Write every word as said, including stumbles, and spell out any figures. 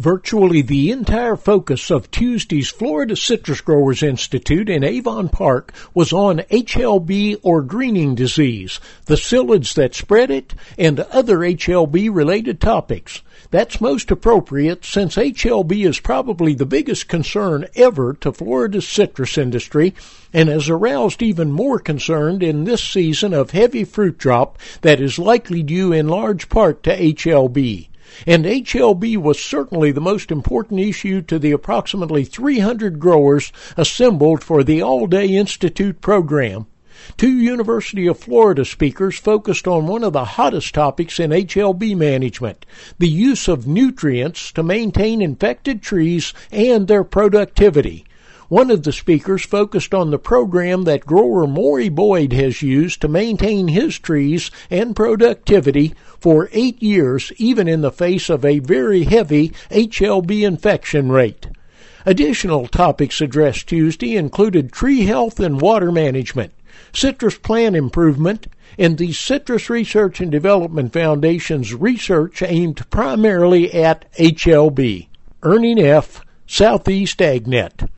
Virtually the entire focus of Tuesday's Florida Citrus Growers Institute in Avon Park was on H L B or greening disease, the psyllids that spread it, and other H L B-related topics. That's most appropriate since H L B is probably the biggest concern ever to Florida's citrus industry and has aroused even more concern in this season of heavy fruit drop that is likely due in large part to H L B. And H L B was certainly the most important issue to the approximately three hundred growers assembled for the All-Day Institute program. Two University of Florida speakers focused on one of the hottest topics in H L B management, the use of nutrients to maintain infected trees and their productivity. One of the speakers focused on the program that grower Maury Boyd has used to maintain his trees and productivity for eight years, even in the face of a very heavy H L B infection rate. Additional topics addressed Tuesday included tree health and water management, citrus plant improvement, and the Citrus Research and Development Foundation's research aimed primarily at H L B. Ernie Neff, Southeast AgNet.